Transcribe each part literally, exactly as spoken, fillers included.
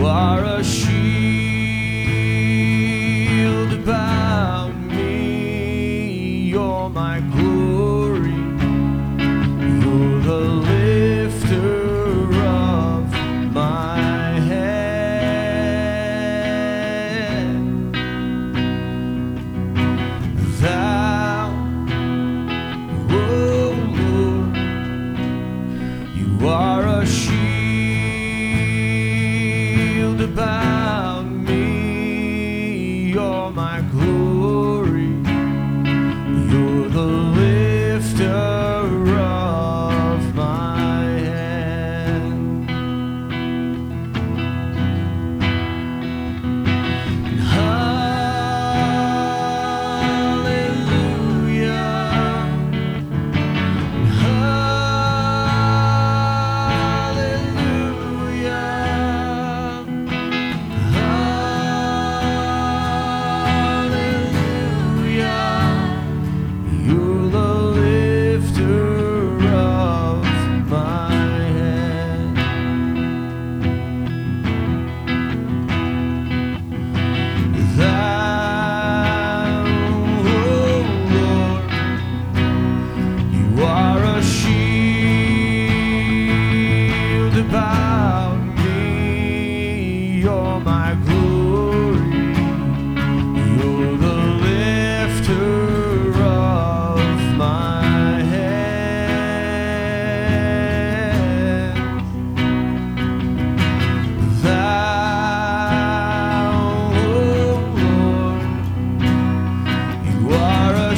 are a shield about me. You're my glory. You're the lifter of my head. Thou, oh Lord, you are a shield about me. You're my glory. You're the lifter of my head. Hallelujah. You're the lifter of my head. Thou, oh Lord, you are a shield about me. You're my glory. You're the lifter of my head. Thou, oh Lord, you are a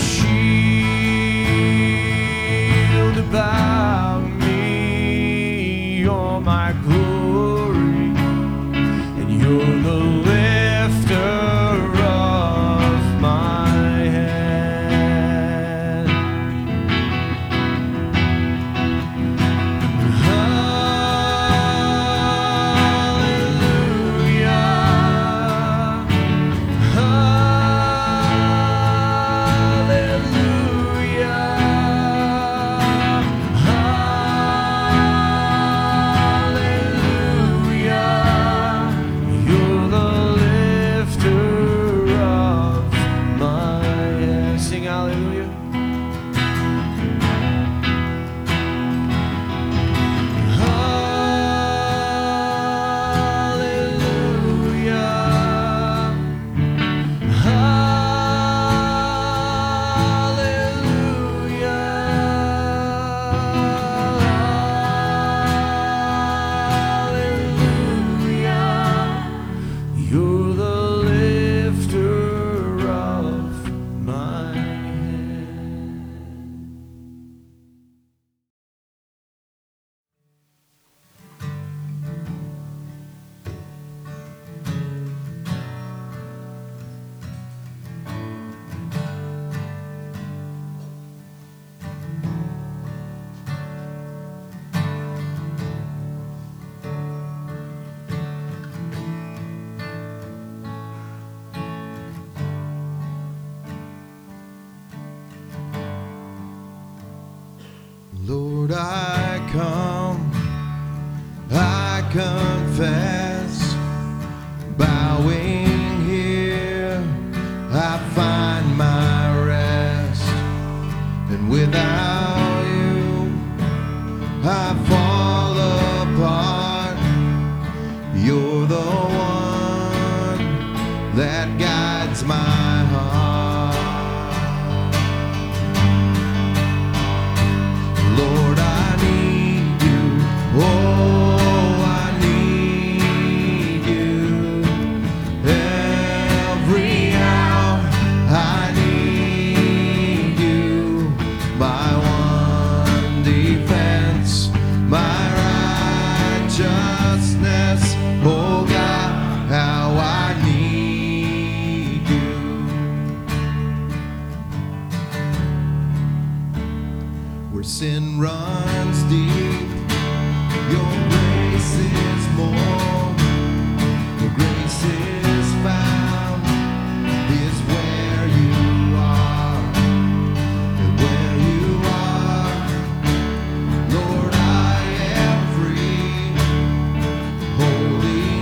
shield about me. You're my glory, and you're the lifter of my head. Hallelujah. Hallelujah. Hallelujah. You're the lifter of my head. Sing hallelujah. You're the lifter of my head. Lord, I come, I confess, bowing here, I find my rest, and without you, I fall apart. You're the one that guides my heart. Lord, I need you. Oh, I need you. Every hour I need you. My one defense, my righteousness. Oh God, how I need you. Where sin runs deep, your grace is more. Where grace is found is where you are. And where you are, Lord, I am free. Holy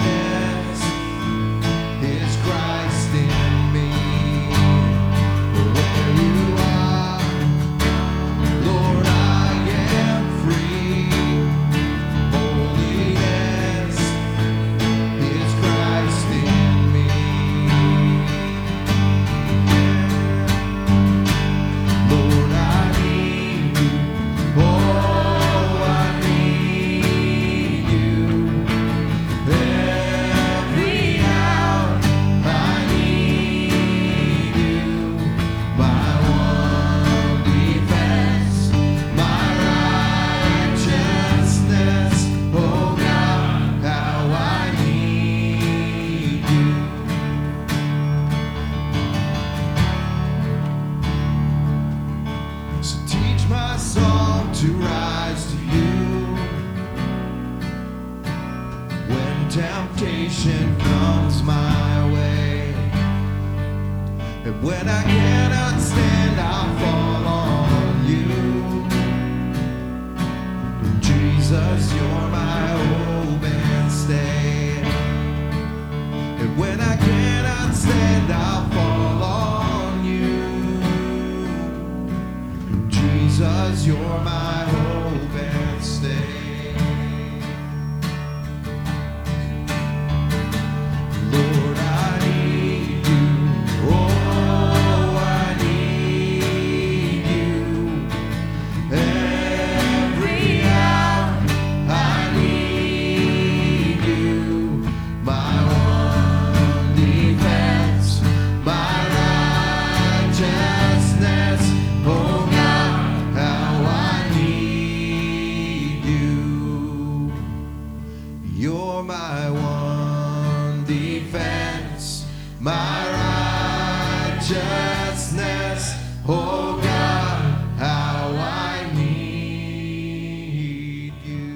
temptation comes my way, and when I cannot stand, I'll fall on you. Jesus, you're my hope and stay. And when I cannot stand, I'll fall on you. Jesus, you're my hope and stay. Lord, I need you. Oh, I need you. Every hour I need you. My one defense, my righteousness. Oh God, how I need you. You're my one defense, my righteousness. Oh God, how I need you.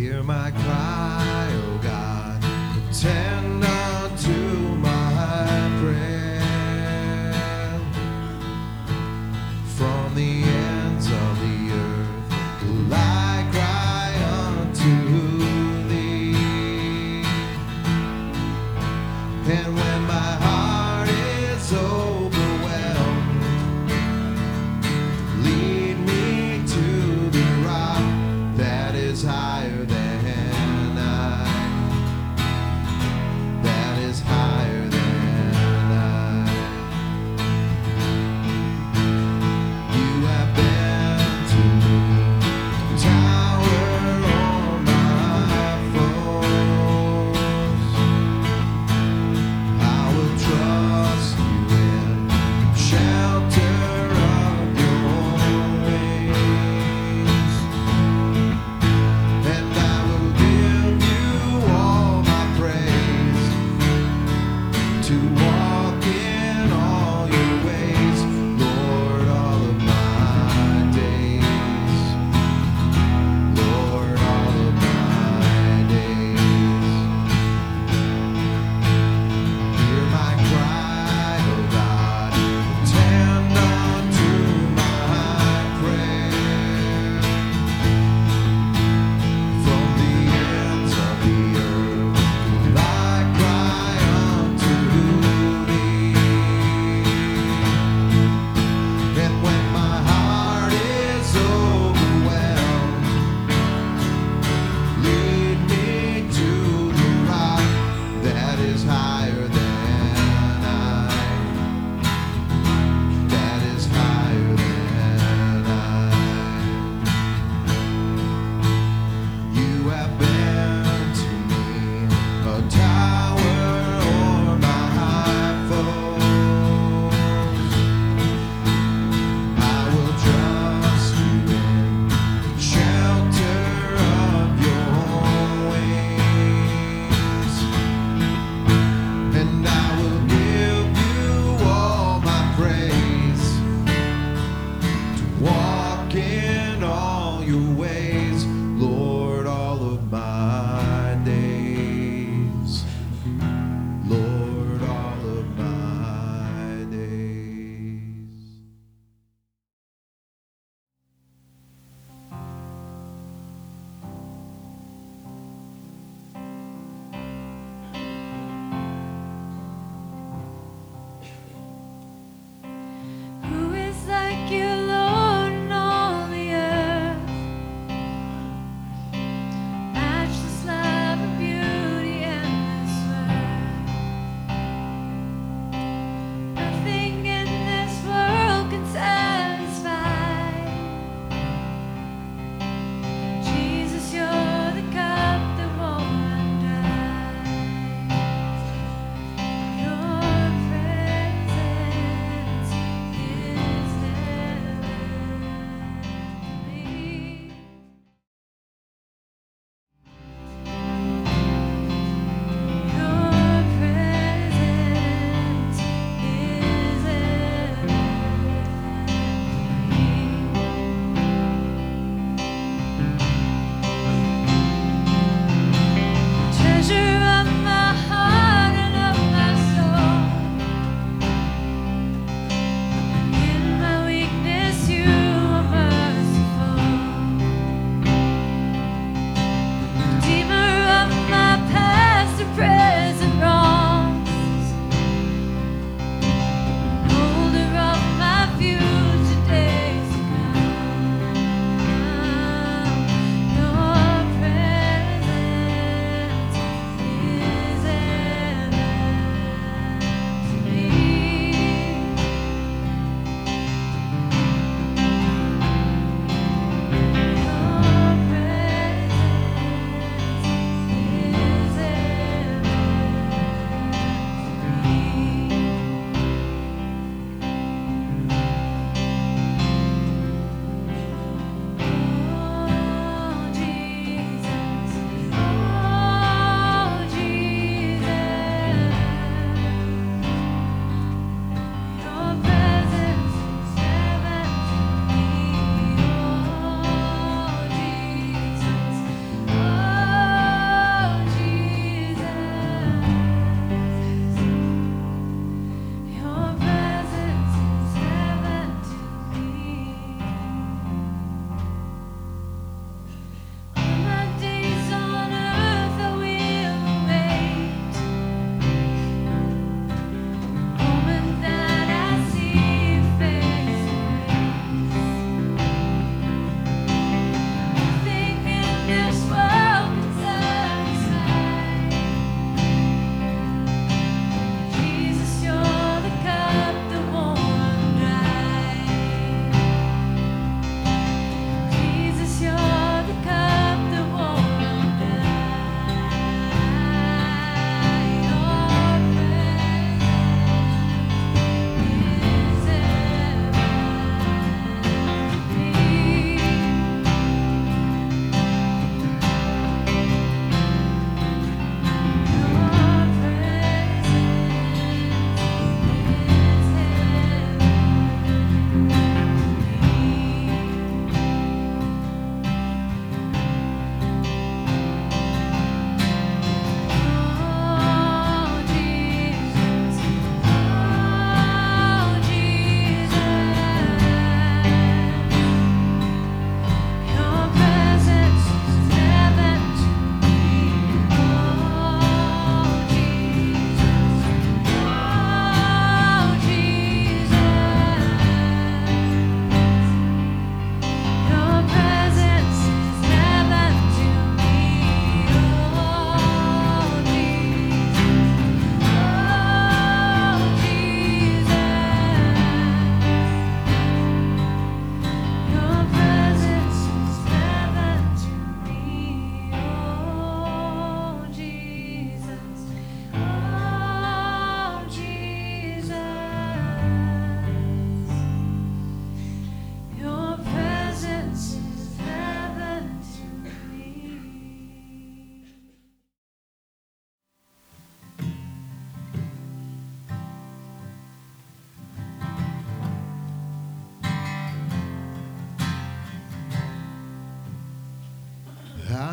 Hear my cry, O God, attend unto my prayer. From the ends of the earth will I cry unto thee. And when my heart is overwhelmed, lead me to the rock that is higher than I.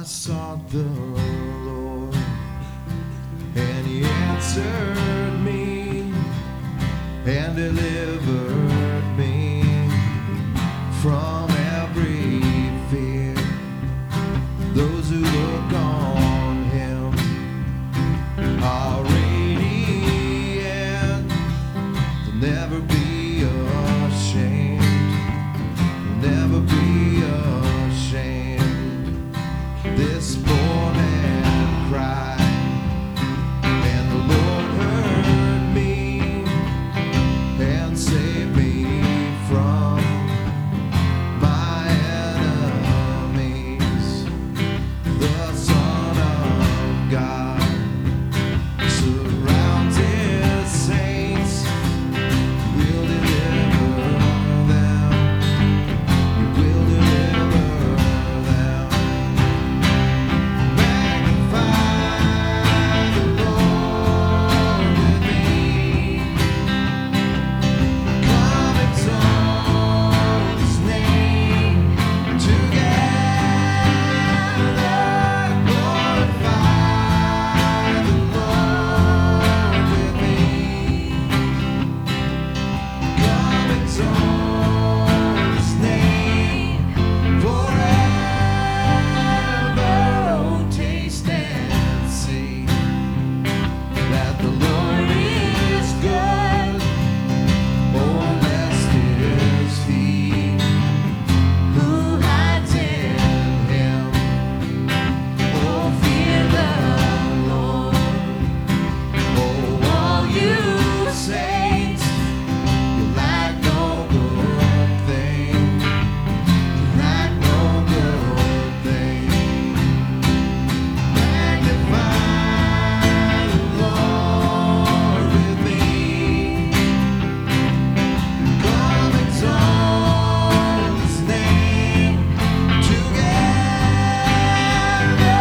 sought the Lord, and he answered me and delivered me from every fear. Those who look on him are radiant. They'll never be ashamed. They'll never be ashamed. This poor man cried, and the Lord heard me and saved me from my enemies. The Son of God surrounds his saints, will deliver them, he will deliver them. Magnify the Lord with me, come exalt his name together, glorify the Lord with me, come exalt his name forever. Oh, taste and see that the Lord is good. Oh, blessed is he who hides in him. Oh, fear the Lord. Oh, all you saints, you lack no good thing. You lack no good thing. Magnify the Lord with me. Come exalt his name together,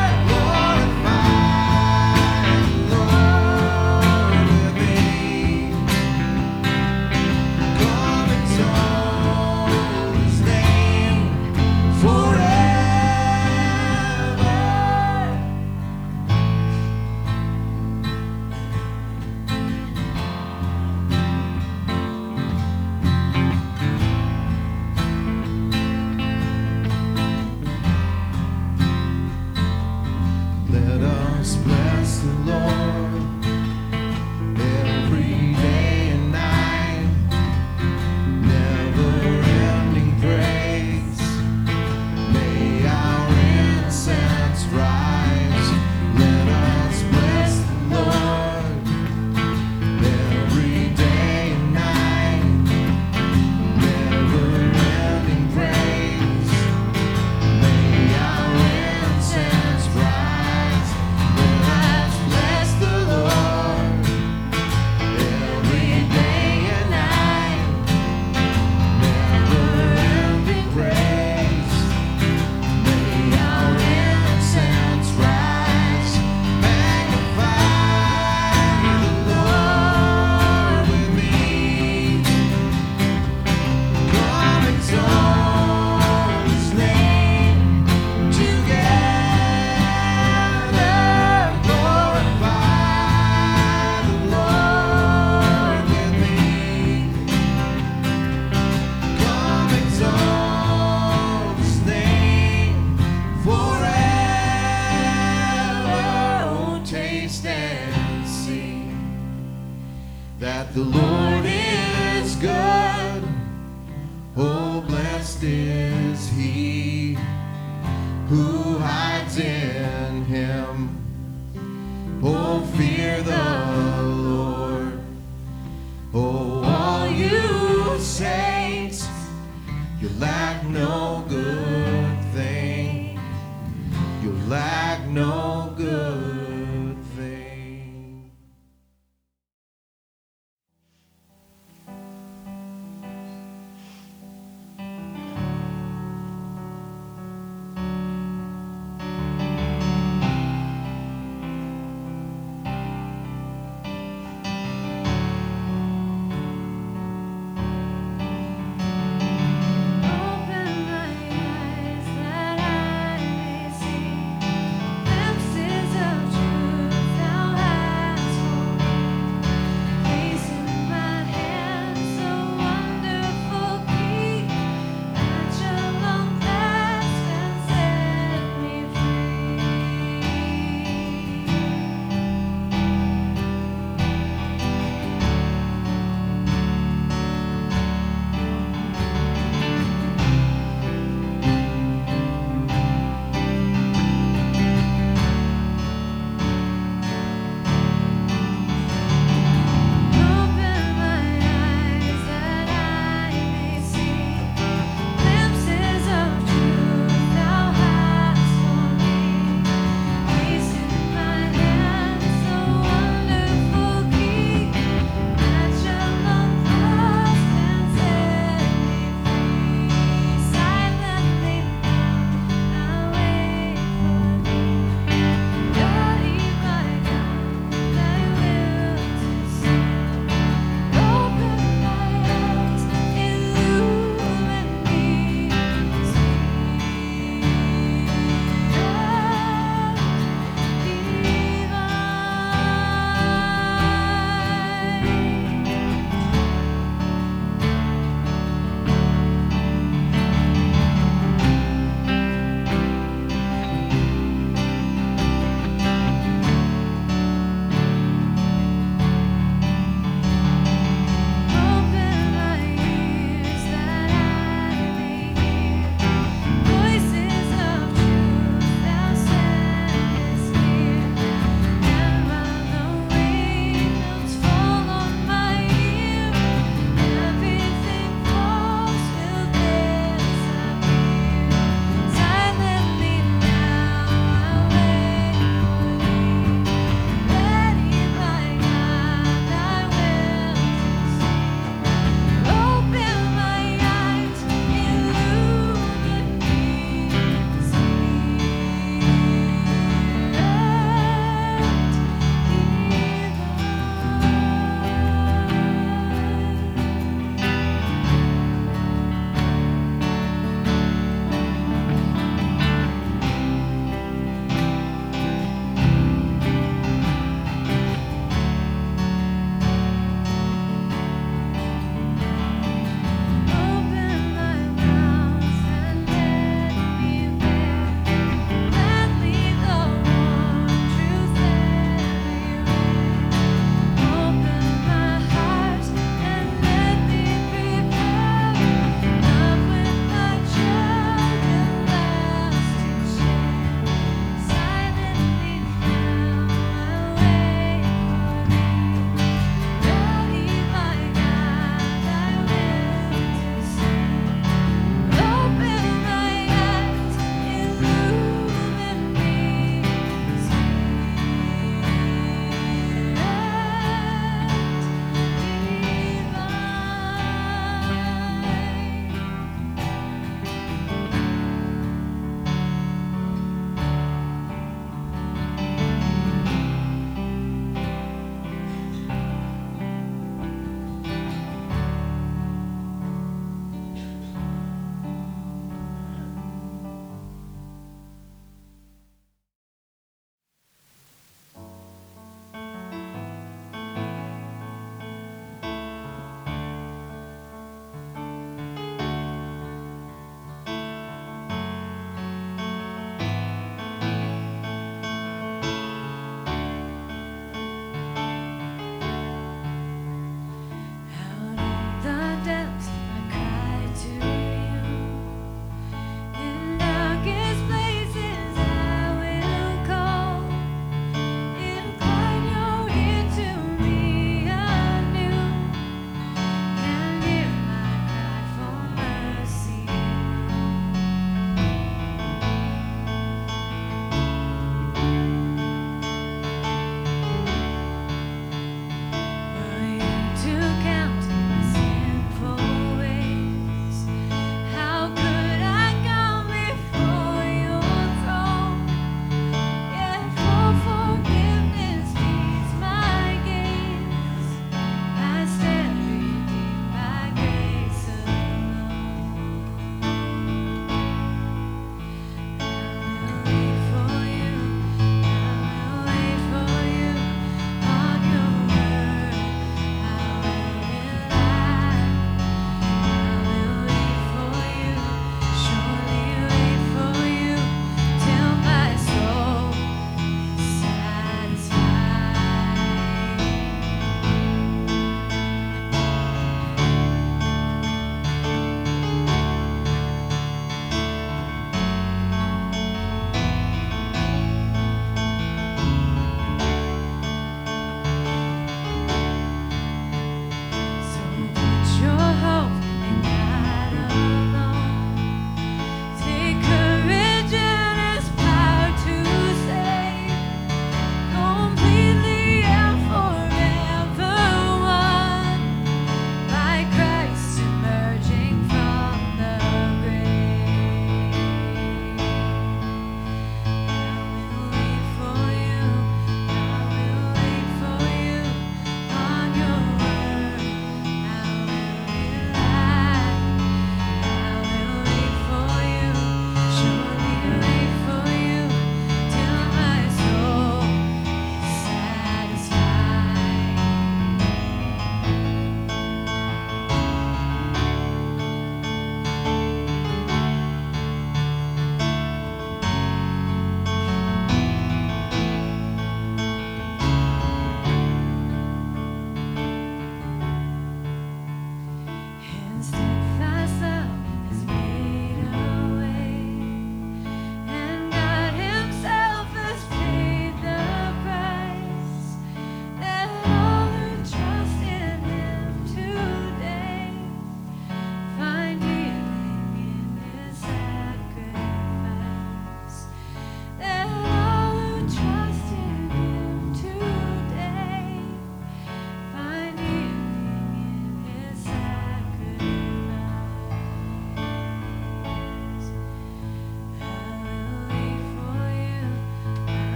glorify the Lord with me. Come exalt his name forever. Let us bless the Lord every day and night. Never-ending praise. May our incense rise. Let us bless the Lord every day and night. Never-ending praise. May our incense rise. Let us bless the Lord every day and night. Never-ending praise. May our incense rise. Magnify the Lord with me. Come exalt his name together, glorify the Lord with me. Come exalt his name forever. Oh, taste and see that the Lord is good. Oh, blessed is he who hides in him. Oh, fear the Lord. Oh, all you saints, you lack no good thing. You lack no good thing. Open my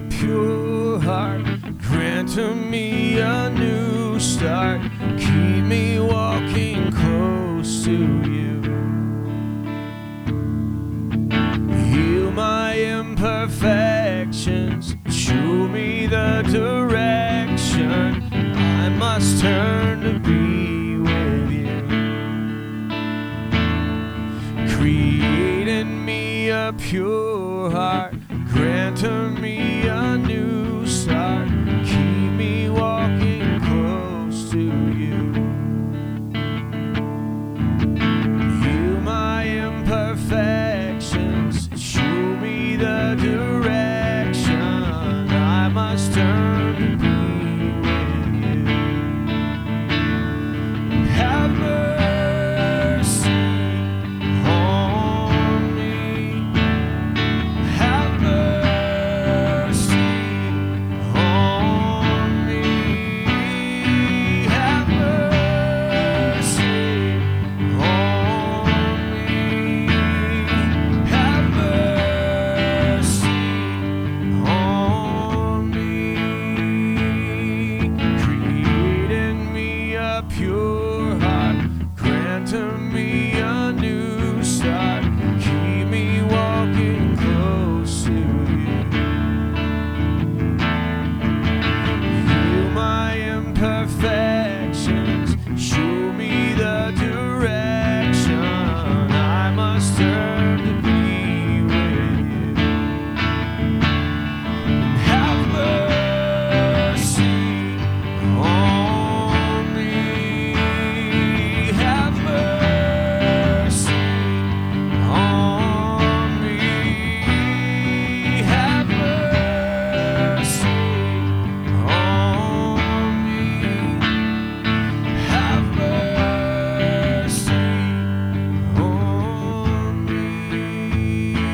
a pure heart. Grant to me a new start. Keep me walking close to you. Heal my imperfections. Show me the direction I must turn to be with you. Create in me a pure heart. Grant to me a new start. Keep me walking close to you. Heal my imperfections. Show me the direction I must turn to be with you. Have mercy on me. Have mercy on me. Have mercy on me. Have mercy on me. Create in me a pure heart. Grant to me a new start. Keep me walking close to you. Heal my imperfections. Show me the direction I must turn to be with you. Have mercy on me. Have mercy on me. Have mercy on me. Have mercy on me.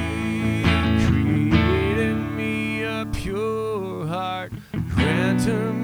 Create in me a pure heart. Grant to